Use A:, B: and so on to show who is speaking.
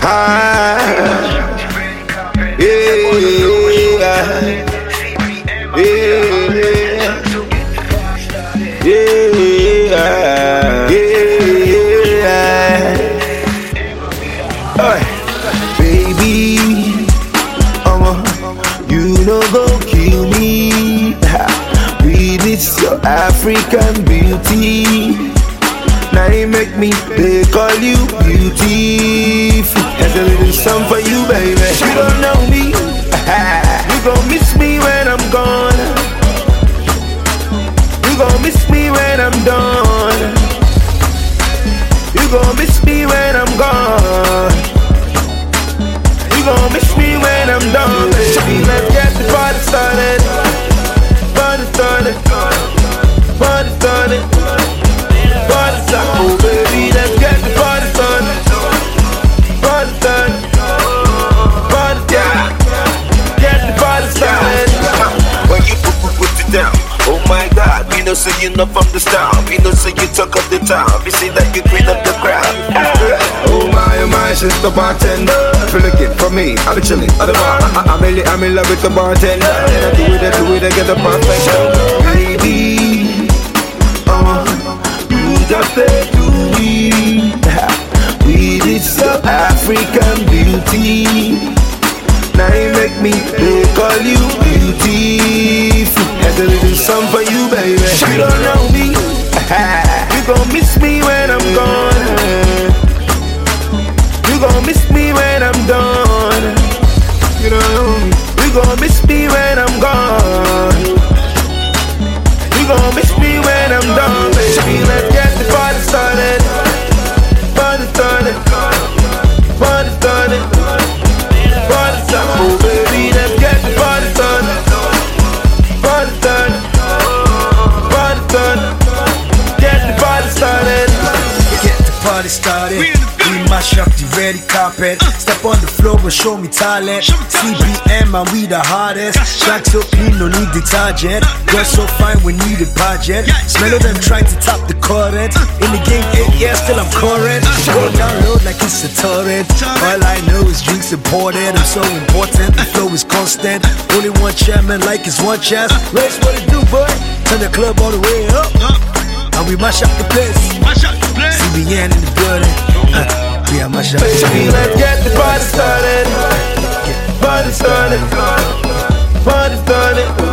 A: Baby, you no go kill me. We miss your African beauty. Now you make me, they call you beautiful. There's a little song for you, baby. You don't know me. You gon' miss me when I'm gone. You gon' miss me when I'm done. You gon' miss me when I'm gone. You gon' miss me when I'm done, baby. Let's get the party started. Party started. Party started. Party started. Oh baby, let's get the party started. Party started. Party started. Get the party started.
B: When you put it down, oh my God, we know say you know from the start. We know say you talk up the town. We see that you clean up the crowd.
A: Oh my, she's the bartender. If you're looking for me, I'll be chilling at the bar. I'm in love with the bartender. And I do it, get the perfect. Baby, you just say to me, we this your African beauty. Now you make me, they call you beautiful. There's a little song for you, baby. You don't know me. You gon' miss me when I'm gone. You gon' miss me when I'm done. You know, you gon' miss me when I'm gone. You gon' miss me when I'm done, baby. Let's get the party started. Party started. Party started. Party started. Oh baby, let's get the party started. Party started. Party started. Get the party started.
C: Get the party started. We mash up the ready carpet. Step on the floor and show me talent. CBM and we the hardest. Track so clean, no need detergent. Girl so fine, we need a budget. Smell of them trying to top the current. In the game 8 years, still I'm current. Go down low like it's a torrent. All I know is drinks imported. I'm so important, the flow is constant. Only one chairman like it's one chance. Race what it do, boy. Turn the club all the way up. And we mash up the place. CBN in the building. Yeah, mash up.
A: Baby, let's get the party started. Party started. Party started.